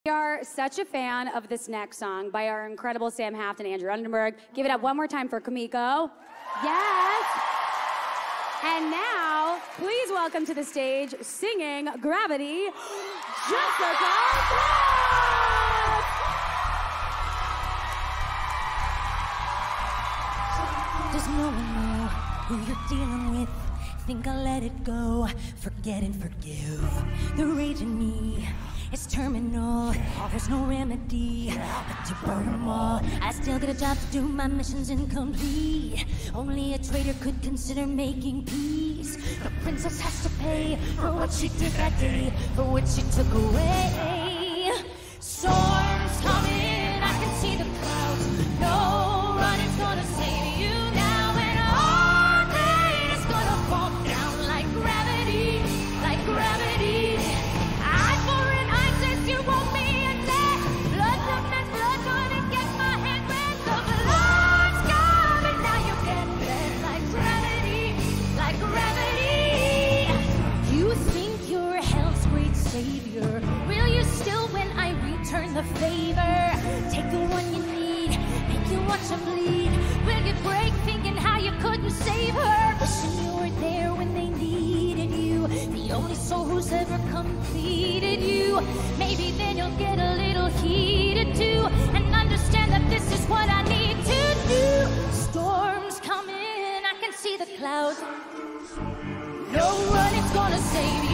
We are such a fan of this next song by our incredible Sam Haft and Andrew Undenberg. Give it up one more time for Kimiko. Yes. And now, please welcome to the stage, singing Gravity, Jessica Clarke. Does no one know who you're dealing with? Think I'll let it go, forget and forgive. The rage in me is terminal. There's no remedy but to burn them all. I still get a job to do, my mission's incomplete. Only a traitor could consider making peace. The princess has to pay for what she did that day, for what she took away. Storms coming, I can see the clouds. No running's gonna save you now, and all pain is gonna fall down like gravity, like gravity. Eye for an eye, says you won't be a dead. Blood and blood gonna get my hand wet. The blood's coming, now you get bent like gravity, like gravity. You think you're hell's great savior. Will you still when I return the favor? Take the one you need, make you watch her bleed. Will you break thinking how you couldn't save her? Wishing you were there when they needed you. The only soul who's ever completed you. Maybe then you'll get a little heated too, and understand that this is what I need to do. Storms coming, I can see the clouds. No running's gonna save you.